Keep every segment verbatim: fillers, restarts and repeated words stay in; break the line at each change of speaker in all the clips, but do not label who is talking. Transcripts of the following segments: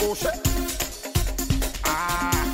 Oh shit.
Ah.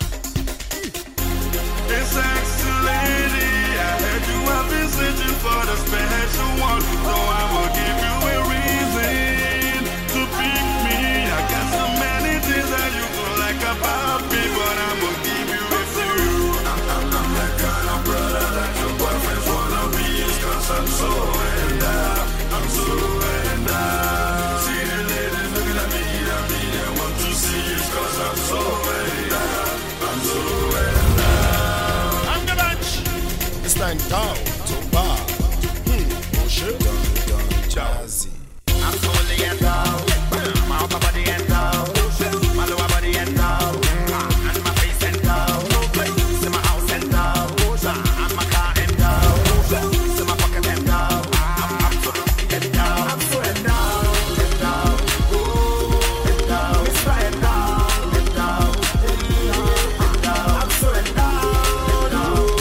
Hey, sexy lady, I heard you have been searching for the special one, so I will give you a reason to pick me. I got so many things that you don't like about me, but I will give you a few. I'm, I'm, I'm that kind of brother that your boyfriends wanna be, cause I'm so and out, I'm so and out. See the ladies looking at me, at me, they want to see you, cause I'm so and out, I'm so and out.
I'm the bunch. It's time down to bar. Hmm. Oh shit. Jazzy.
I'm fully and down. My upper body and down. My lower body and down. And my face and down. See my house and down. And my car and down. See my pocket and down. I'm so and down. I'm so and down. And down. And down. It's right and down. And down. And down. I'm so and down.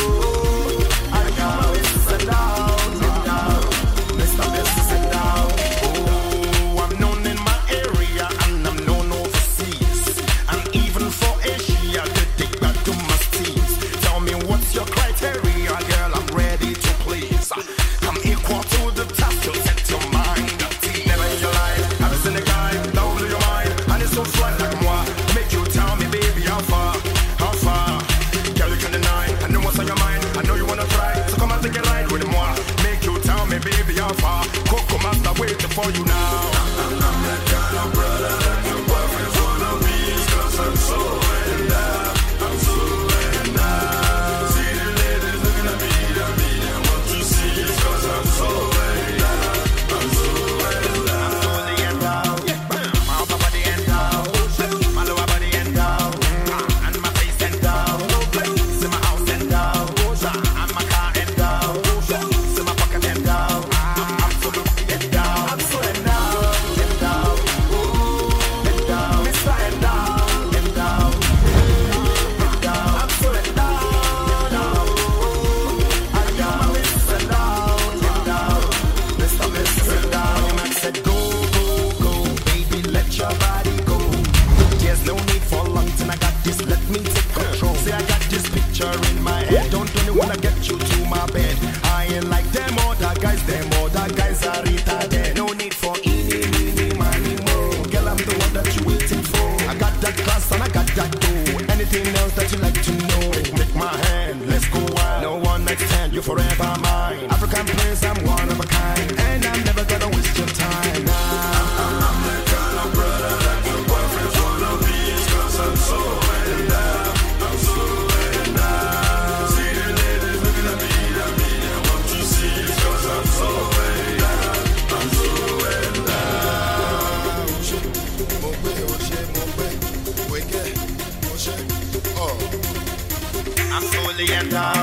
And down. It's and down. And down. Mister Business and down. Oh, I'm known in my area and I'm known overseas. And even for Asia, to dig back to my steez. Tell me what's your criteria, girl, I'm ready to please. I'm equal to the task, you set your mind. Never in your life, have you seen a guy that will blow your mind? And it's so fly like moi. Make you tell me, baby, how far, how far? Girl, you can deny, I know what's on your mind. I know you wanna try, so come and take a ride with moi. Make you tell me, baby, how far? Coco Master waiting for you now.
I'm, I'm that kind of brother that your boyfriends wanna be, cause I'm so and out, I'm so and out. See the ladies looking at me, at me, they want to see you, cause I'm so and out, I'm so and out.
I'm fully and down. My upper body and down. My lower body and down. And my face and down. See my house and down. And my car and down. See my pocket and down. I'm fully and down. I'm so and down. And down. And down. Mister and down. And down. And down. I'm so and down. And down. And down. Mister and down. And down. Mister Mister and down. I said go, go, go, baby, let your body go. There's no need for long till I got this, let me take control. See, I got this picture in my head. Don't only wanna get you to my bed. I ain't like them other guys, them other guys are retarded. No need for eeny, meeny, miny, mo. Girl, I'm the one that you waiting for. I got that class and I got that dough. Anything else that you like to know, make my hand, let's go wild. No one next hand, you forever mine. African prince, I'm one of a kind, and I'm never gonna waste your time. Nah.
I'm that kind of brother that your boyfriends wanna be, cause I'm so and out, I'm so and out. See the ladies looking at me, at me, they want to see you, cause I'm so and out, I'm so and out.
Mo pe o ṣe mo pe. Wege. O ṣe. Oh.
I'm fully and down.